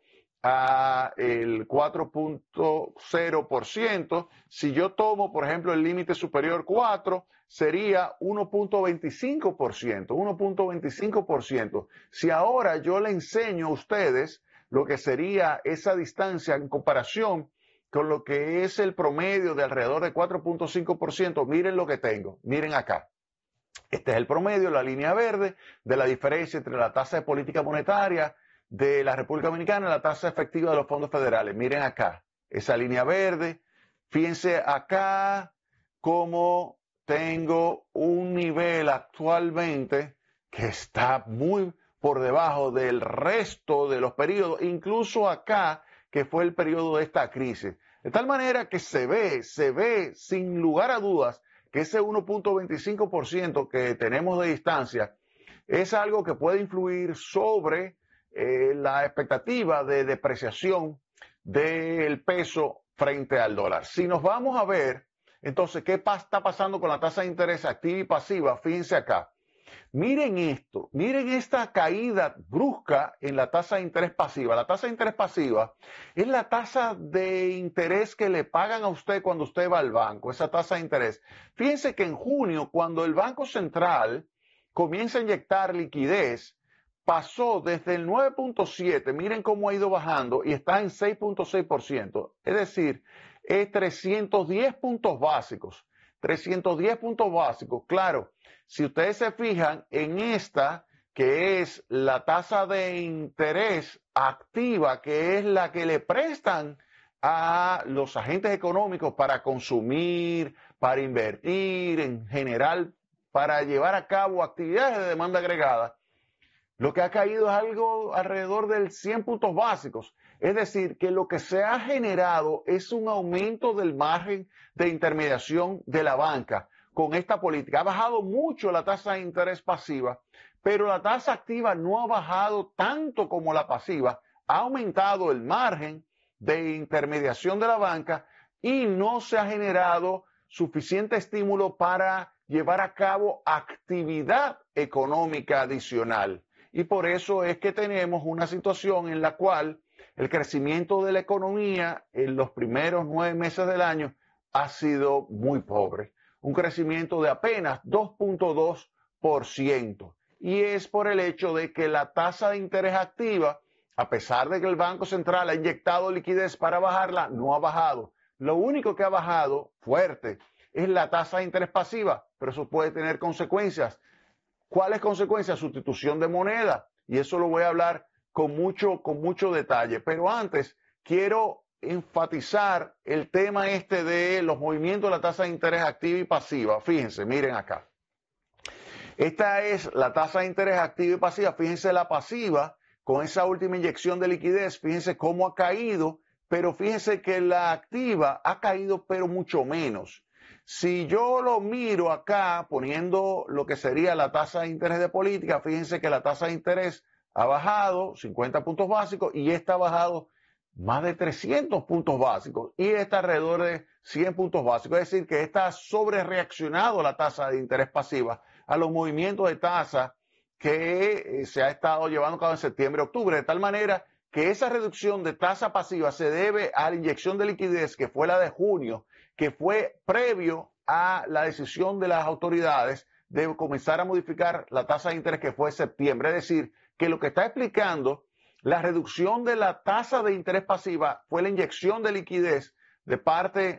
a el cuatro punto cero por ciento. Si yo tomo, por ejemplo, el límite superior cuatro, sería uno punto veinticinco por ciento, uno punto veinticinco por ciento. Si ahora yo le enseño a ustedes lo que sería esa distancia en comparación con lo que es el promedio de alrededor de cuatro punto cinco por ciento, miren lo que tengo, miren acá. Este es el promedio, la línea verde, de la diferencia entre la tasa de política monetaria de la República Dominicana y la tasa efectiva de los fondos federales. Miren acá, esa línea verde. Fíjense acá cómo tengo un nivel actualmente que está muy por debajo del resto de los periodos, incluso acá, que fue el periodo de esta crisis. De tal manera que se ve, se ve sin lugar a dudas que ese uno punto veinticinco por ciento que tenemos de distancia es algo que puede influir sobre eh, la expectativa de depreciación del peso frente al dólar. Si nos vamos a ver, entonces, ¿qué está pasando con la tasa de interés activa y pasiva? Fíjense acá. Miren esto, miren esta caída brusca en la tasa de interés pasiva. La tasa de interés pasiva es la tasa de interés que le pagan a usted cuando usted va al banco, esa tasa de interés. Fíjense que en junio, cuando el Banco Central comienza a inyectar liquidez, pasó desde el nueve punto siete, miren cómo ha ido bajando, y está en seis punto seis por ciento. Es decir, es trescientos diez puntos básicos. trescientos diez puntos básicos, claro. Si ustedes se fijan en esta, que es la tasa de interés activa, que es la que le prestan a los agentes económicos para consumir, para invertir, en general, para llevar a cabo actividades de demanda agregada, lo que ha caído es algo alrededor del cien puntos básicos. Es decir, que lo que se ha generado es un aumento del margen de intermediación de la banca con esta política. Ha bajado mucho la tasa de interés pasiva, pero la tasa activa no ha bajado tanto como la pasiva. Ha aumentado el margen de intermediación de la banca y no se ha generado suficiente estímulo para llevar a cabo actividad económica adicional. Y por eso es que tenemos una situación en la cual el crecimiento de la economía en los primeros nueve meses del año ha sido muy pobre. un crecimiento de apenas dos punto dos por ciento. Y es por el hecho de que la tasa de interés activa, a pesar de que el Banco Central ha inyectado liquidez para bajarla, no ha bajado. Lo único que ha bajado fuerte es la tasa de interés pasiva, pero eso puede tener consecuencias. ¿Cuáles consecuencias? Sustitución de moneda. Y eso lo voy a hablar con mucho, con mucho detalle. Pero antes, quiero enfatizar el tema este de los movimientos de la tasa de interés activa y pasiva. Fíjense, miren acá. Esta es la tasa de interés activa y pasiva. Fíjense la pasiva con esa última inyección de liquidez. Fíjense cómo ha caído, pero fíjense que la activa ha caído, pero mucho menos. Si yo lo miro acá poniendo lo que sería la tasa de interés de política, fíjense que la tasa de interés ha bajado cincuenta puntos básicos y esta ha bajado más de trescientos puntos básicos y está alrededor de cien puntos básicos. Es decir, que esta ha sobrereaccionado la tasa de interés pasiva a los movimientos de tasa que eh, se ha estado llevando a cabo en septiembre y octubre, de tal manera que esa reducción de tasa pasiva se debe a la inyección de liquidez que fue la de junio, que fue previo a la decisión de las autoridades de comenzar a modificar la tasa de interés que fue septiembre. Es decir, que lo que está explicando la reducción de la tasa de interés pasiva fue la inyección de liquidez de parte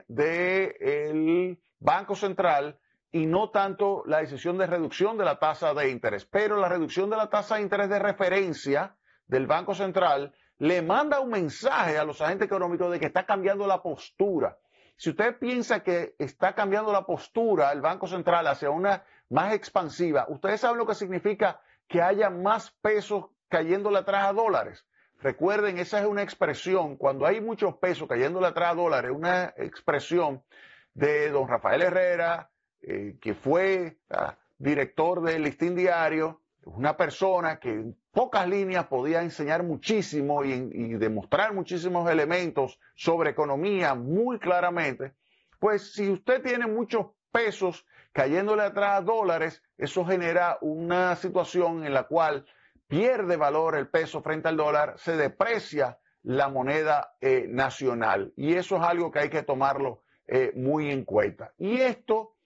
del Banco Central y no tanto la decisión de reducción de la tasa de interés. Pero la reducción de la tasa de interés de referencia del Banco Central le manda un mensaje a los agentes económicos de que está cambiando la postura. Si usted piensa que está cambiando la postura el Banco Central hacia una más expansiva, ustedes saben lo que significa que haya más pesos cayéndole atrás a dólares. Recuerden, esa es una expresión, cuando hay muchos pesos cayéndole atrás a dólares, una expresión de don Rafael Herrera, eh, que fue uh, director del Listín Diario, una persona que en pocas líneas podía enseñar muchísimo y, y demostrar muchísimos elementos sobre economía muy claramente. Pues si usted tiene muchos pesos cayéndole atrás a dólares, eso genera una situación en la cual pierde valor el peso frente al dólar, se deprecia la moneda eh, nacional. Y eso es algo que hay que tomarlo eh, muy en cuenta. Y esto,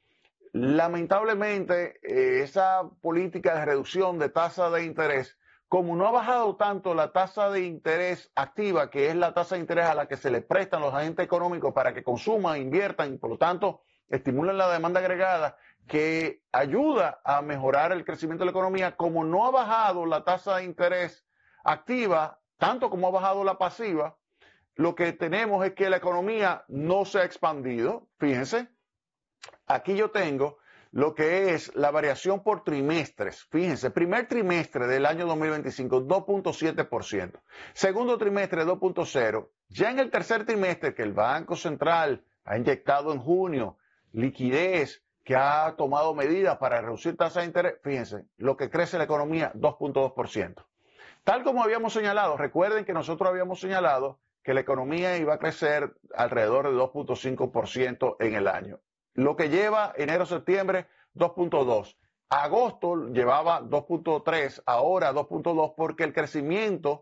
lamentablemente, eh, esa política de reducción de tasa de interés, como no ha bajado tanto la tasa de interés activa, que es la tasa de interés a la que se le prestan los agentes económicos para que consuman, inviertan y por lo tanto estimulan la demanda agregada, que ayuda a mejorar el crecimiento de la economía, como no ha bajado la tasa de interés activa, tanto como ha bajado la pasiva, lo que tenemos es que la economía no se ha expandido. Fíjense, aquí yo tengo lo que es la variación por trimestres. Fíjense, primer trimestre del año dos mil veinticinco, dos punto siete por ciento. Segundo trimestre, dos punto cero. Ya en el tercer trimestre, que el Banco Central ha inyectado en junio liquidez, que ha tomado medidas para reducir tasas de interés, fíjense, lo que crece la economía, dos punto dos por ciento. Tal como habíamos señalado, recuerden que nosotros habíamos señalado que la economía iba a crecer alrededor de dos punto cinco por ciento en el año. Lo que lleva enero-septiembre, dos punto dos. Agosto llevaba dos punto tres, ahora dos punto dos, porque el crecimiento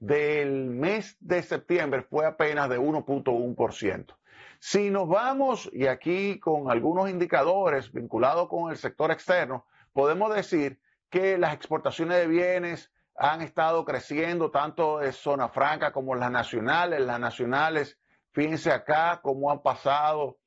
del mes de septiembre fue apenas de uno punto uno por ciento. Si nos vamos, y aquí con algunos indicadores vinculados con el sector externo, podemos decir que las exportaciones de bienes han estado creciendo tanto de zona franca como las nacionales. Las nacionales, fíjense acá cómo han pasado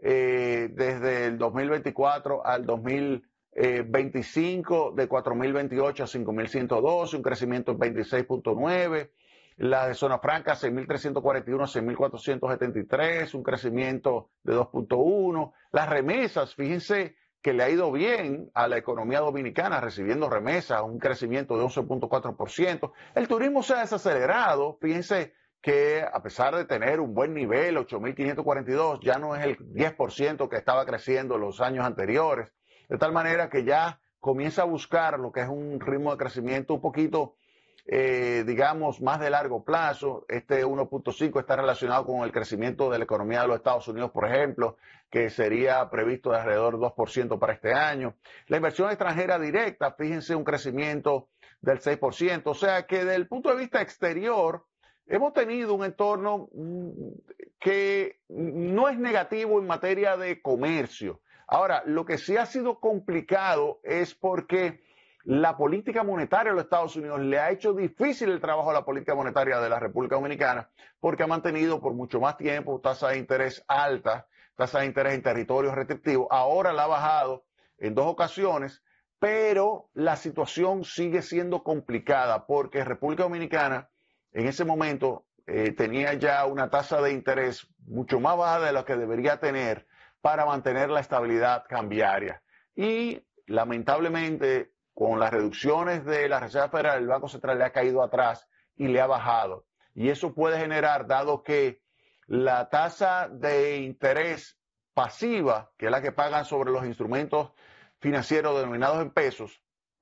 eh, desde el dos mil veinticuatro al dos mil veinticinco, de cuatro mil veintiocho a cinco mil ciento doce, un crecimiento en veintiséis punto nueve. La de zona franca, seis mil trescientos cuarenta y uno a seis mil cuatrocientos setenta y tres, un crecimiento de dos punto uno. Las remesas, fíjense que le ha ido bien a la economía dominicana recibiendo remesas, un crecimiento de once punto cuatro por ciento. El turismo se ha desacelerado, fíjense que a pesar de tener un buen nivel, ocho mil quinientos cuarenta y dos, ya no es el diez por ciento que estaba creciendo los años anteriores, de tal manera que ya comienza a buscar lo que es un ritmo de crecimiento un poquito Eh, digamos, más de largo plazo. Este uno punto cinco está relacionado con el crecimiento de la economía de los Estados Unidos, por ejemplo, que sería previsto de alrededor del dos por ciento para este año. La inversión extranjera directa, fíjense, un crecimiento del seis por ciento. O sea que desde el punto de vista exterior, hemos tenido un entorno que no es negativo en materia de comercio. Ahora, lo que sí ha sido complicado es porque la política monetaria de los Estados Unidos le ha hecho difícil el trabajo a la política monetaria de la República Dominicana porque ha mantenido por mucho más tiempo tasas de interés altas, tasas de interés en territorios restrictivos. Ahora la ha bajado en dos ocasiones, pero la situación sigue siendo complicada porque República Dominicana en ese momento eh, tenía ya una tasa de interés mucho más baja de lo que debería tener para mantener la estabilidad cambiaria. Y lamentablemente, con las reducciones de la Reserva Federal, el Banco Central le ha caído atrás y le ha bajado. Y eso puede generar, dado que la tasa de interés pasiva, que es la que pagan sobre los instrumentos financieros denominados en pesos,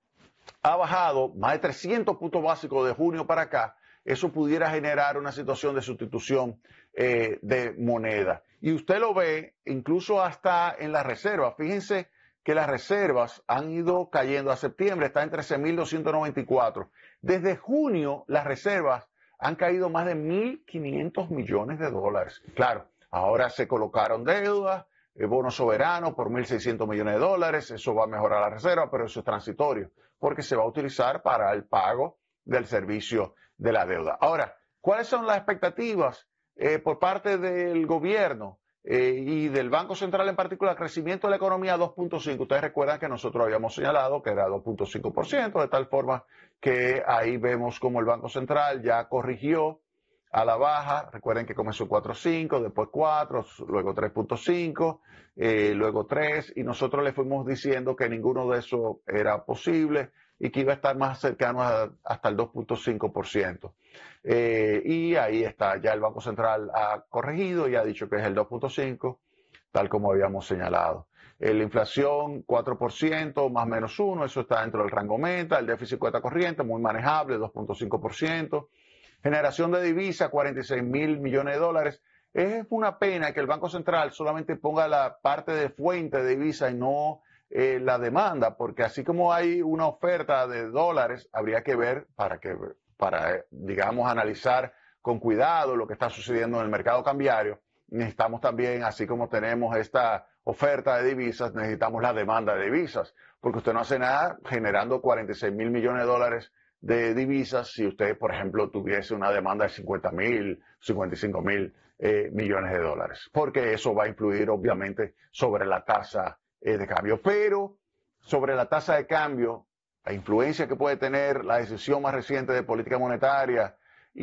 ha bajado más de trescientos puntos básicos de junio para acá. Eso pudiera generar una situación de sustitución eh, de moneda. Y usted lo ve incluso hasta en las reservas. Fíjense que las reservas han ido cayendo. A septiembre está en trece mil doscientos noventa y cuatro. Desde junio las reservas han caído más de mil quinientos millones de dólares. Claro, ahora se colocaron deudas, eh, bonos soberanos por mil seiscientos millones de dólares. Eso va a mejorar la reserva, pero eso es transitorio porque se va a utilizar para el pago del servicio de la deuda. Ahora, ¿cuáles son las expectativas eh, por parte del gobierno? Eh, y del Banco Central en particular, crecimiento de la economía dos punto cinco. Ustedes recuerdan que nosotros habíamos señalado que era dos punto cinco por ciento, de tal forma que ahí vemos como el Banco Central ya corrigió a la baja. Recuerden que comenzó cuatro punto cinco, después cuatro, luego tres punto cinco, eh, luego tres, y nosotros le fuimos diciendo que ninguno de esos era posible y que iba a estar más cercano a, hasta el dos punto cinco por ciento. Eh, y ahí está, ya el Banco Central ha corregido y ha dicho que es el dos punto cinco, tal como habíamos señalado. Eh, la inflación cuatro por ciento, más o menos uno, eso está dentro del rango meta. El déficit cuenta corriente, muy manejable, dos punto cinco por ciento. Generación de divisa, cuarenta y seis mil millones de dólares. Es una pena que el Banco Central solamente ponga la parte de fuente de divisa y no Eh, la demanda, porque así como hay una oferta de dólares, habría que ver para que, para, digamos, analizar con cuidado lo que está sucediendo en el mercado cambiario. Necesitamos también, así como tenemos esta oferta de divisas, necesitamos la demanda de divisas, porque usted no hace nada generando cuarenta y seis mil millones de dólares de divisas si usted, por ejemplo, tuviese una demanda de cincuenta mil, cincuenta y cinco mil eh, millones de dólares, porque eso va a influir obviamente sobre la tasa de cambio. Pero sobre la tasa de cambio, la influencia que puede tener la decisión más reciente de política monetaria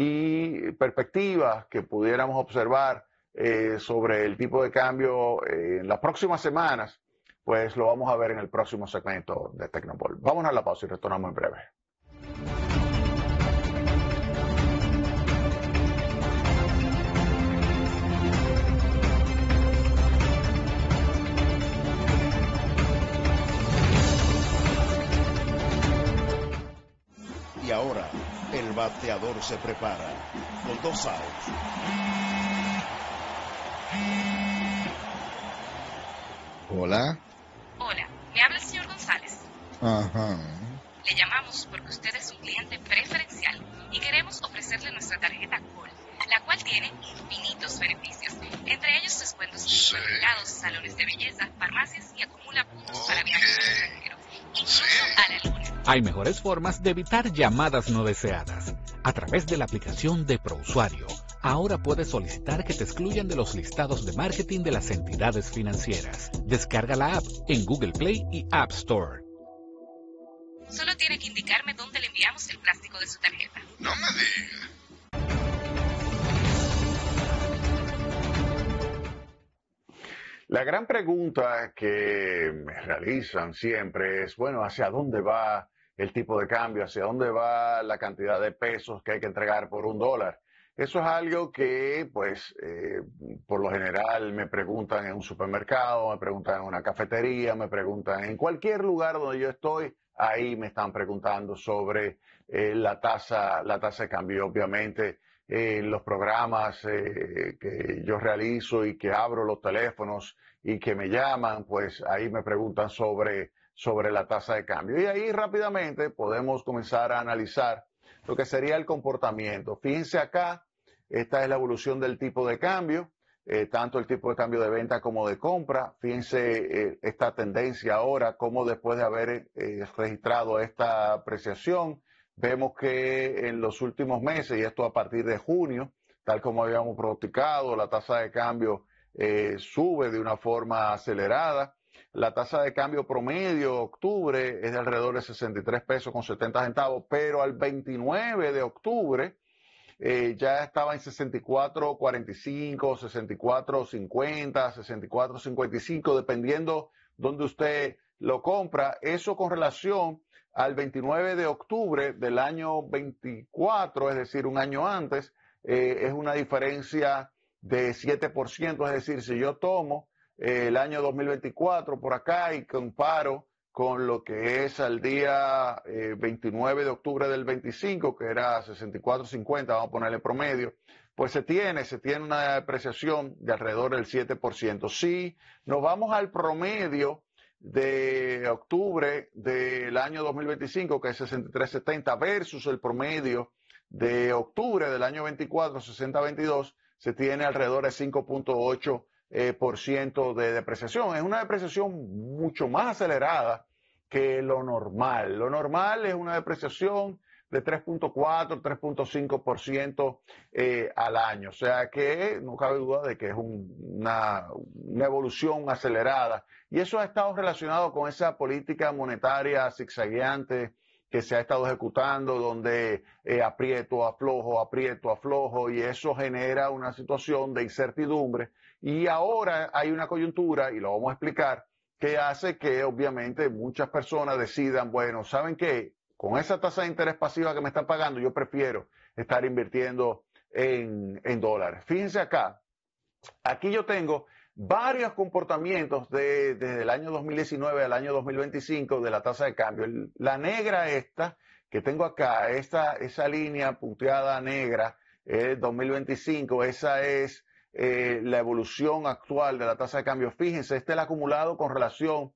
y perspectivas que pudiéramos observar eh, sobre el tipo de cambio eh, en las próximas semanas, pues lo vamos a ver en el próximo segmento de Tecnopol. Vamos a la pausa y retornamos en breve. Y ahora, el bateador se prepara con dos outs. Hola. Hola, me habla el señor González. Ajá. Le llamamos porque usted es un cliente preferencial y queremos ofrecerle nuestra tarjeta Col, la cual tiene infinitos beneficios, entre ellos descuentos en supermercados, salones de belleza, farmacias y acumula puntos para viajes al extranjero, incluso a la luna. Hay mejores formas de evitar llamadas no deseadas. A través de la aplicación de ProUsuario, ahora puedes solicitar que te excluyan de los listados de marketing de las entidades financieras. Descarga la app en Google Play y App Store. Solo tiene que indicarme dónde le enviamos el plástico de su tarjeta. No me diga. La gran pregunta que me realizan siempre es, bueno, ¿hacia dónde va el tipo de cambio? ¿Hacia dónde va la cantidad de pesos que hay que entregar por un dólar? Eso es algo que, pues, eh, por lo general me preguntan en un supermercado, me preguntan en una cafetería, me preguntan en cualquier lugar donde yo estoy. Ahí me están preguntando sobre eh, la tasa, la tasa de cambio. Obviamente, eh, los programas eh, que yo realizo y que abro los teléfonos y que me llaman, pues ahí me preguntan sobre, sobre la tasa de cambio. Y ahí rápidamente podemos comenzar a analizar lo que sería el comportamiento. Fíjense acá, esta es la evolución del tipo de cambio. eh, tanto el tipo de cambio de venta como de compra. Fíjense eh, esta tendencia ahora, como después de haber eh, registrado esta apreciación, vemos que en los últimos meses, y esto a partir de junio, tal como habíamos pronosticado, la tasa de cambio eh, sube de una forma acelerada. La tasa de cambio promedio octubre es de alrededor de sesenta y tres pesos con setenta centavos, pero al veintinueve de octubre eh, ya estaba en sesenta y cuatro cuarenta y cinco, sesenta y cuatro cincuenta, sesenta y cuatro cincuenta y cinco, dependiendo donde usted lo compra. Eso con relación al veintinueve de octubre del año veinticuatro, es decir, un año antes, eh, es una diferencia de siete por ciento, es decir, si yo tomo eh, el año dos mil veinticuatro por acá y comparo con lo que es al día eh, veintinueve de octubre del veinticinco, que era sesenta y cuatro cincuenta, vamos a ponerle promedio, pues se tiene, se tiene una depreciación de alrededor del siete por ciento. Si nos vamos al promedio de octubre del año dos mil veinticinco, que es sesenta y tres setenta, versus el promedio de octubre del año veinticuatro, sesenta veintidós, se tiene alrededor de cinco punto ocho eh, por ciento de depreciación. Es una depreciación mucho más acelerada que lo normal. Lo normal es una depreciación de tres punto cuatro, tres punto cinco por ciento eh, al año. O sea que no cabe duda de que es un, una, una evolución acelerada. Y eso ha estado relacionado con esa política monetaria zigzagueante que se ha estado ejecutando, donde eh, aprieto, aflojo, aprieto, aflojo, y eso genera una situación de incertidumbre. Y ahora hay una coyuntura, y lo vamos a explicar, que hace que obviamente muchas personas decidan, bueno, ¿saben qué? Con esa tasa de interés pasiva que me están pagando, yo prefiero estar invirtiendo en, en dólares. Fíjense acá, aquí yo tengo varios comportamientos de, desde el año dos mil diecinueve al año dos mil veinticinco de la tasa de cambio. La negra esta que tengo acá, esta, esa línea punteada negra, eh, dos mil veinticinco, esa es eh, la evolución actual de la tasa de cambio. Fíjense, este es el acumulado con relación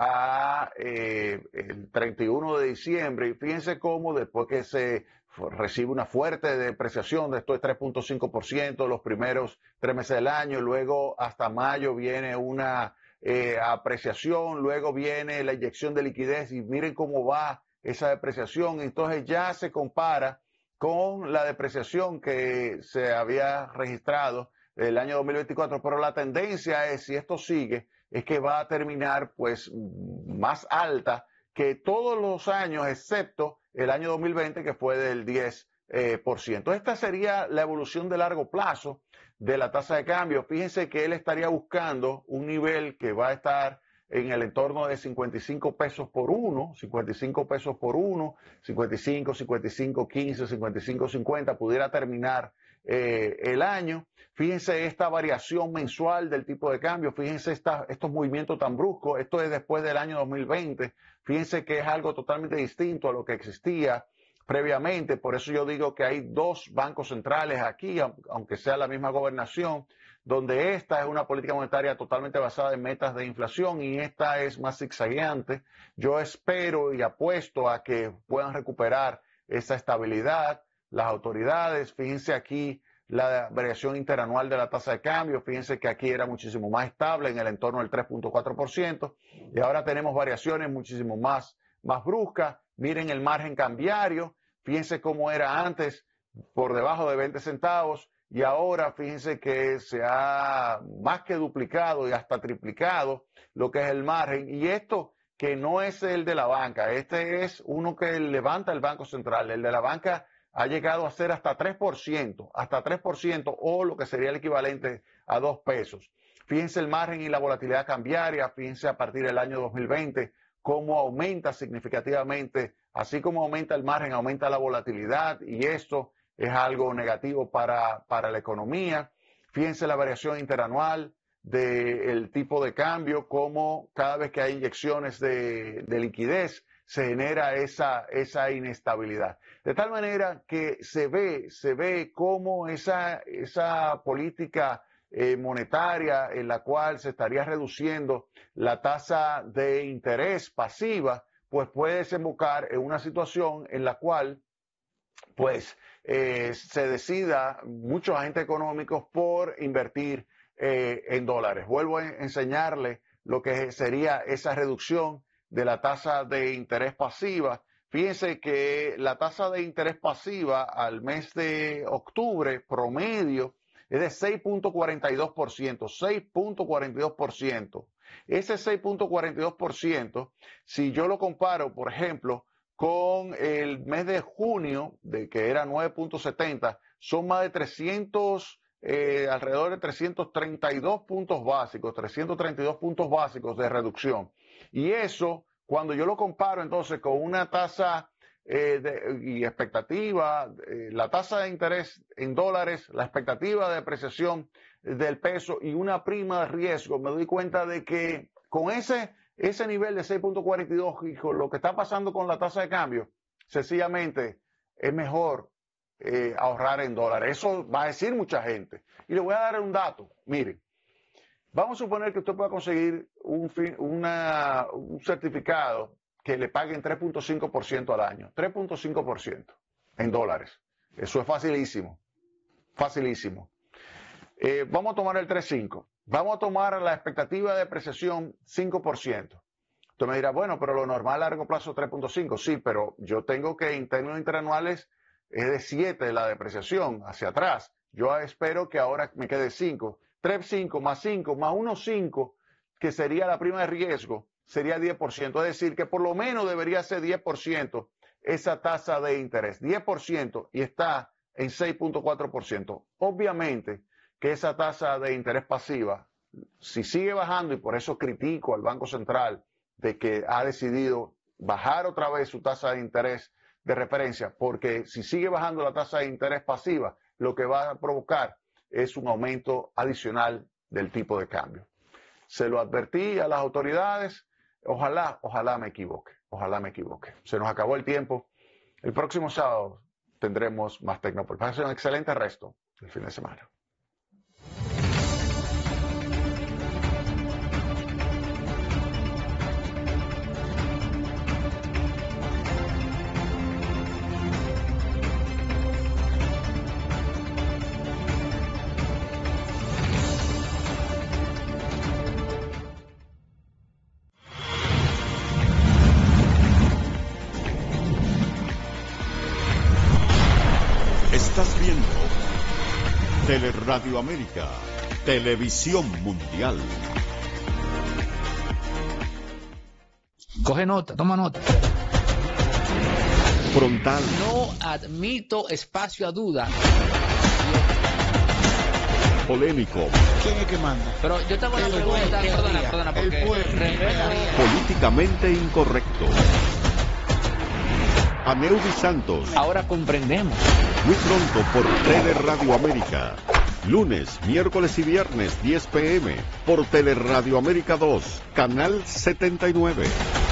a eh, el treinta y uno de diciembre, y fíjense cómo después que se recibe una fuerte depreciación de esto es tres punto cinco por ciento los primeros tres meses del año, luego hasta mayo viene una eh, apreciación, luego viene la inyección de liquidez y miren cómo va esa depreciación. Entonces ya se compara con la depreciación que se había registrado el año dos mil veinticuatro, pero la tendencia es, si esto sigue, es que va a terminar pues más alta que todos los años, excepto el año dos mil veinte, que fue del diez por ciento. Esta sería la evolución de largo plazo de la tasa de cambio. Fíjense que él estaría buscando un nivel que va a estar en el entorno de cincuenta y cinco pesos por uno, cincuenta y cinco pesos por uno, cincuenta y cinco, cincuenta y cinco, quince, cincuenta y cinco, cincuenta, pudiera terminar eh, el año. Fíjense esta variación mensual del tipo de cambio, fíjense esta, estos movimientos tan bruscos, esto es después del año dos mil veinte, fíjense que es algo totalmente distinto a lo que existía previamente. Por eso yo digo que hay dos bancos centrales aquí, aunque sea la misma gobernación, donde esta es una política monetaria totalmente basada en metas de inflación y esta es más zigzagueante. Yo espero y apuesto a que puedan recuperar esa estabilidad las autoridades. Fíjense aquí la variación interanual de la tasa de cambio, fíjense que aquí era muchísimo más estable en el entorno del tres punto cuatro por ciento y ahora tenemos variaciones muchísimo más, más bruscas. Miren el margen cambiario, fíjense cómo era antes por debajo de veinte centavos y ahora fíjense que se ha más que duplicado y hasta triplicado lo que es el margen. Y esto que no es el de la banca, este es uno que levanta el Banco Central. El de la banca ha llegado a ser hasta tres por ciento, hasta tres por ciento o lo que sería el equivalente a dos pesos. Fíjense el margen y la volatilidad cambiaria, fíjense a partir del año dos mil veinte cómo aumenta significativamente, así como aumenta el margen, aumenta la volatilidad y esto es algo negativo para, para la economía. Fíjense la variación interanual del tipo de cambio, cómo cada vez que hay inyecciones de, de liquidez se genera esa, esa inestabilidad. De tal manera que se ve, se ve cómo esa, esa política eh, monetaria en la cual se estaría reduciendo la tasa de interés pasiva, pues puede desembocar en una situación en la cual pues eh, se decida muchos agentes económicos por invertir eh, en dólares. Vuelvo a enseñarle lo que sería esa reducción de la tasa de interés pasiva. Fíjense que la tasa de interés pasiva al mes de octubre promedio es de seis punto cuarenta y dos por ciento, seis punto cuarenta y dos por ciento. Ese seis punto cuarenta y dos por ciento, si yo lo comparo, por ejemplo, con el mes de junio, de que era nueve punto setenta, son más de trescientos, eh, alrededor de trescientos treinta y dos puntos básicos, trescientos treinta y dos puntos básicos de reducción. Y eso, cuando yo lo comparo entonces con una tasa eh, de, y expectativa, eh, la tasa de interés en dólares, la expectativa de depreciación del peso y una prima de riesgo, me doy cuenta de que con ese, ese nivel de seis punto cuarenta y dos y con lo que está pasando con la tasa de cambio, sencillamente es mejor eh, ahorrar en dólares. Eso va a decir mucha gente. Y le voy a dar un dato. Miren, vamos a suponer que usted pueda conseguir un, una, un certificado que le paguen tres punto cinco por ciento al año, tres punto cinco por ciento en dólares. Eso es facilísimo, facilísimo. Eh, vamos a tomar el tres punto cinco. Vamos a tomar la expectativa de depreciación cinco por ciento. Usted me dirá, bueno, pero lo normal a largo plazo es tres punto cinco. Sí, pero yo tengo que en términos interanuales es de siete la depreciación hacia atrás. Yo espero que ahora me quede cinco. tres punto cinco más cinco más uno punto cinco, que sería la prima de riesgo, sería diez por ciento. Es decir, que por lo menos debería ser diez por ciento esa tasa de interés. diez por ciento y está en seis punto cuatro por ciento. Obviamente que esa tasa de interés pasiva, si sigue bajando, y por eso critico al Banco Central de que ha decidido bajar otra vez su tasa de interés de referencia, porque si sigue bajando la tasa de interés pasiva, lo que va a provocar es un aumento adicional del tipo de cambio. Se lo advertí a las autoridades, ojalá, ojalá me equivoque, ojalá me equivoque. Se nos acabó el tiempo. El próximo sábado tendremos más Tecnópolis. Pasen un excelente resto del fin de semana. Estás viendo Teleradio América, Televisión Mundial. Coge nota, toma nota. Frontal. No admito espacio a duda. Polémico. ¿Quién es que manda? Pero yo tengo una pregunta, perdona, perdona, porque... Políticamente incorrecto. Aneudi Santos. Ahora comprendemos. Muy pronto por Teleradio América. Lunes, miércoles y viernes, diez p m por Teleradio América dos, canal setenta y nueve.